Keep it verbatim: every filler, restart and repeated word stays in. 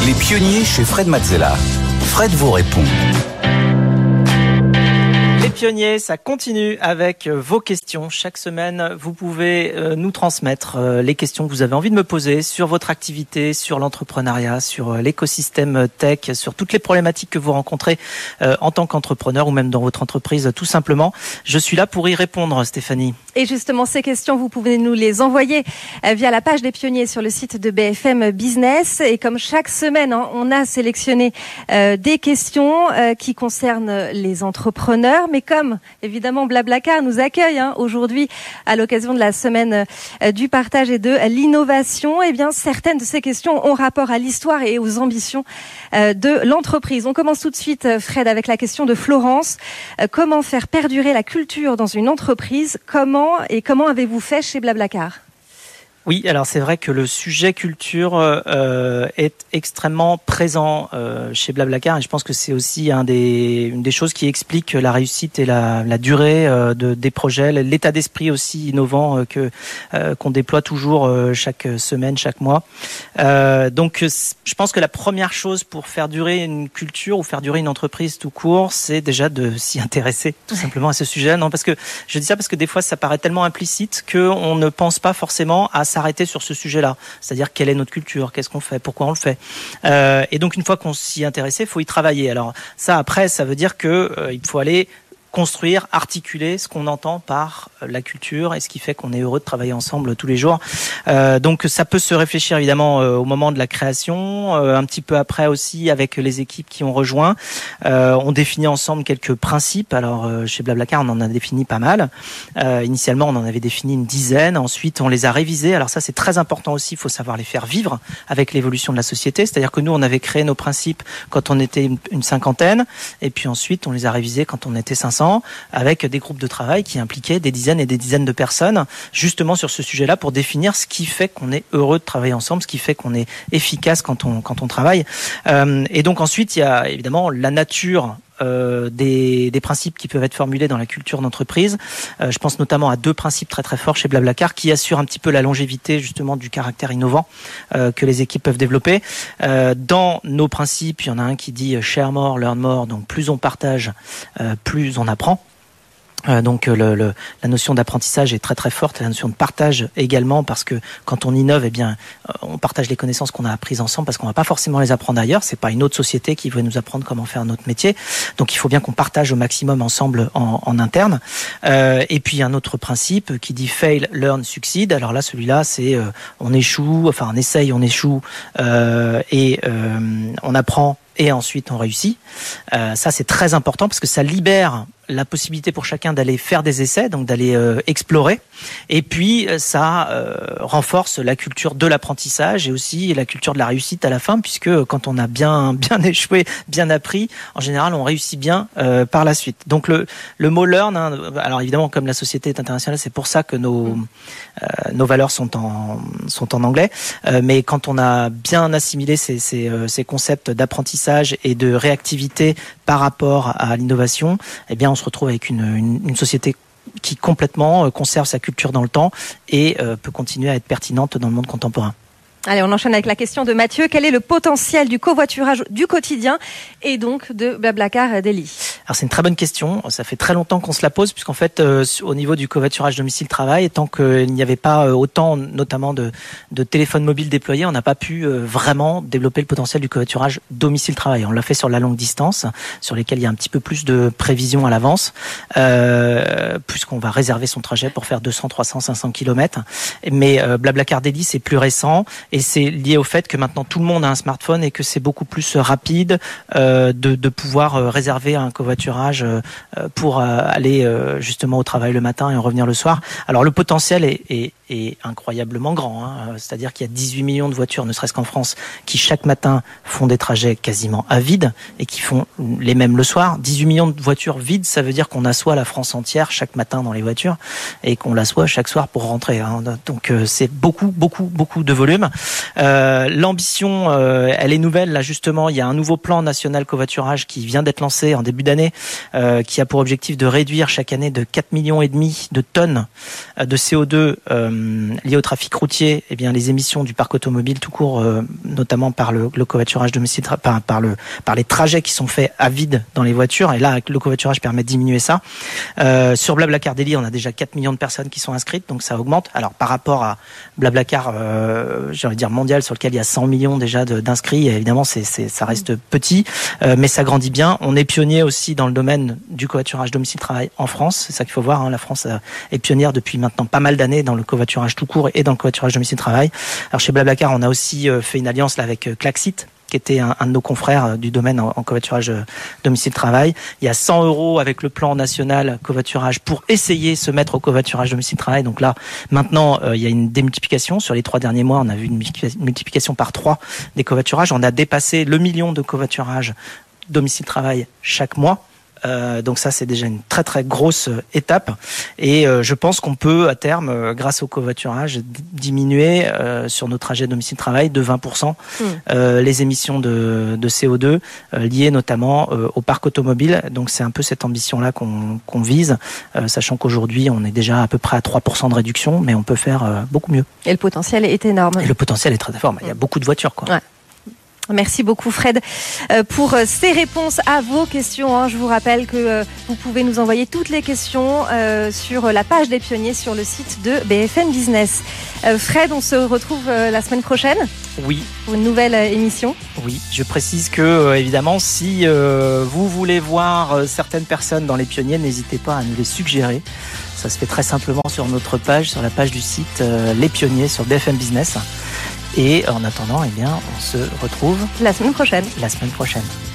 Les pionniers chez Fred Mazzella. Fred vous répond. Les pionniers, ça continue avec vos questions. Chaque semaine, vous pouvez nous transmettre les questions que vous avez envie de me poser sur votre activité, sur l'entrepreneuriat, sur l'écosystème tech, sur toutes les problématiques que vous rencontrez en tant qu'entrepreneur ou même dans votre entreprise, tout simplement. Je suis là pour y répondre, Stéphanie. Et justement, ces questions, vous pouvez nous les envoyer via la page des pionniers sur le site de B F M Business. Et comme chaque semaine, on a sélectionné des questions qui concernent les entrepreneurs, mais comme évidemment Blablacar nous accueille hein, aujourd'hui à l'occasion de la semaine euh, du partage et de l'innovation, eh bien certaines de ces questions ont rapport à l'histoire et aux ambitions euh, de l'entreprise. On commence tout de suite, Fred, avec la question de Florence. Euh, comment faire perdurer la culture dans une entreprise ? Comment et comment avez-vous fait chez Blablacar ? Oui, alors c'est vrai que le sujet culture euh, est extrêmement présent euh, chez Blablacar et je pense que c'est aussi un des, une des choses qui explique la réussite et la, la durée euh, de, des projets, l'état d'esprit aussi innovant euh, que euh, qu'on déploie toujours euh, chaque semaine, chaque mois. Euh, donc je pense que la première chose pour faire durer une culture ou faire durer une entreprise tout court, c'est déjà de s'y intéresser tout simplement à ce sujet. Non, parce que je dis ça parce que des fois ça paraît tellement implicite qu'on ne pense pas forcément à s'arrêter sur ce sujet-là, c'est-à-dire quelle est notre culture, qu'est-ce qu'on fait, pourquoi on le fait. Euh, et donc une fois qu'on s'y intéressait, il faut y travailler. Alors ça, après, ça veut dire que euh, il faut aller construire, articuler ce qu'on entend par la culture et ce qui fait qu'on est heureux de travailler ensemble tous les jours. Euh, donc ça peut se réfléchir évidemment euh, au moment de la création, euh, un petit peu après aussi avec les équipes qui ont rejoint. Euh, on définit ensemble quelques principes. Alors euh, chez Blablacar, on en a défini pas mal. Euh, initialement, on en avait défini une dizaine. Ensuite, on les a révisés. Alors ça, c'est très important aussi. Il faut savoir les faire vivre avec l'évolution de la société. C'est-à-dire que nous, on avait créé nos principes quand on était une, une cinquantaine, et puis ensuite, on les a révisés quand on était cinq cents. Avec des groupes de travail qui impliquaient des dizaines et des dizaines de personnes, justement sur ce sujet-là, pour définir ce qui fait qu'on est heureux de travailler ensemble, ce qui fait qu'on est efficace quand on quand on travaille. Euh, et donc ensuite, il y a évidemment la nature Euh, des, des principes qui peuvent être formulés dans la culture d'entreprise. Euh, je pense notamment à deux principes très très forts chez Blablacar qui assurent un petit peu la longévité justement du caractère innovant euh, que les équipes peuvent développer. Euh, dans nos principes, il y en a un qui dit share more, learn more. Donc plus on partage, euh, plus on apprend. Euh, donc le, le, la notion d'apprentissage est très très forte, la notion de partage également, parce que quand on innove, eh bien, on partage les connaissances qu'on a apprises ensemble, parce qu'on va pas forcément les apprendre ailleurs. C'est pas une autre société qui va nous apprendre comment faire notre métier. Donc il faut bien qu'on partage au maximum ensemble en, en interne. Euh, et puis un autre principe qui dit fail, learn, succeed. Alors là, celui-là, c'est euh, on échoue, enfin on essaye, on échoue euh, et euh, on apprend. Et ensuite on réussit. Euh, ça c'est très important parce que ça libère la possibilité pour chacun d'aller faire des essais, donc d'aller euh, explorer. Et puis ça euh, renforce la culture de l'apprentissage et aussi la culture de la réussite à la fin, puisque quand on a bien bien échoué, bien appris, en général on réussit bien euh, par la suite. Donc le le mot learn, hein, alors évidemment comme la société est internationale, c'est pour ça que nos euh, nos valeurs sont en sont en anglais. Euh, mais quand on a bien assimilé ces ces, euh, ces concepts d'apprentissage et de réactivité par rapport à l'innovation, eh bien on se retrouve avec une, une, une société qui complètement conserve sa culture dans le temps et euh, peut continuer à être pertinente dans le monde contemporain. Allez, on enchaîne avec la question de Mathieu. Quel est le potentiel du covoiturage du quotidien et donc de Blablacar Daily ? Alors c'est une très bonne question. Ça fait très longtemps qu'on se la pose, puisqu'en fait, euh, au niveau du covoiturage domicile-travail, tant qu'il n'y avait pas autant, notamment de, de téléphones mobiles déployés, on n'a pas pu euh, vraiment développer le potentiel du covoiturage domicile-travail. On l'a fait sur la longue distance, sur lesquelles il y a un petit peu plus de prévision à l'avance, euh, puisqu'on va réserver son trajet pour faire deux cents, trois cents, cinq cents kilomètres. Mais euh, Blablacar Daily, c'est plus récent. Et c'est lié au fait que maintenant tout le monde a un smartphone et que c'est beaucoup plus rapide euh, de, de pouvoir euh, réserver un covoiturage euh, pour euh, aller euh, justement au travail le matin et en revenir le soir. Alors le potentiel est, est, est incroyablement grand, hein. C'est-à-dire qu'il y a dix-huit millions de voitures, ne serait-ce qu'en France, qui chaque matin font des trajets quasiment à vide et qui font les mêmes le soir. dix-huit millions de voitures vides, ça veut dire qu'on assoit la France entière chaque matin dans les voitures et qu'on l'assoit chaque soir pour rentrer, hein. Donc euh, c'est beaucoup, beaucoup, beaucoup de volume. Euh, l'ambition, euh, elle est nouvelle. Là, justement, il y a un nouveau plan national covoiturage qui vient d'être lancé en début d'année, euh, qui a pour objectif de réduire chaque année de quatre millions et demi de tonnes de C O deux euh, liées au trafic routier. Eh bien, les émissions du parc automobile tout court, euh, notamment par le, le covoiturage domicile, par, par le, par les trajets qui sont faits à vide dans les voitures. Et là, le covoiturage permet de diminuer ça. Euh, sur Blablacar Daily, on a déjà quatre millions de personnes qui sont inscrites, donc ça augmente. Alors, par rapport à Blablacar, euh, j'ai envie de dire mondial, sur lequel il y a cent millions déjà de, d'inscrits, évidemment, c'est, c'est, ça reste petit, euh, mais ça grandit bien. On est pionnier aussi dans le domaine du covoiturage domicile-travail en France. C'est ça qu'il faut voir, hein. La France est pionnière depuis maintenant pas mal d'années dans le covoiturage tout court et dans le covoiturage domicile-travail. Alors, chez Blablacar, on a aussi fait une alliance là avec Klaxit, qui était un, un de nos confrères du domaine en, en covoiturage domicile-travail. Il y a cent euros avec le plan national covoiturage pour essayer de se mettre au covoiturage domicile-travail. Donc là, maintenant, euh, il y a une démultiplication. Sur les trois derniers mois, on a vu une multiplication par trois des covoiturages. On a dépassé le million de covoiturages domicile-travail chaque mois. Euh, donc ça, c'est déjà une très très grosse étape, et euh, je pense qu'on peut à terme, euh, grâce au covoiturage, d- diminuer euh, sur nos trajets domicile-travail de vingt pour cent mmh. euh, les émissions de, de C O deux euh, liées notamment euh, au parc automobile. Donc c'est un peu cette ambition-là qu'on, qu'on vise, euh, sachant qu'aujourd'hui on est déjà à peu près à trois pour cent de réduction, mais on peut faire euh, beaucoup mieux. Et le potentiel est énorme. Et le potentiel est très fort. Il y a beaucoup de voitures, quoi. Ouais. Merci beaucoup Fred pour ces réponses à vos questions. Je vous rappelle que vous pouvez nous envoyer toutes les questions sur la page des pionniers sur le site de B F M Business. Fred, on se retrouve la semaine prochaine. Oui. Pour une nouvelle émission. Oui, je précise que évidemment, si vous voulez voir certaines personnes dans les pionniers, n'hésitez pas à nous les suggérer. Ça se fait très simplement sur notre page, sur la page du site Les Pionniers sur B F M Business. Et en attendant, eh bien, on se retrouve la semaine prochaine. La semaine prochaine.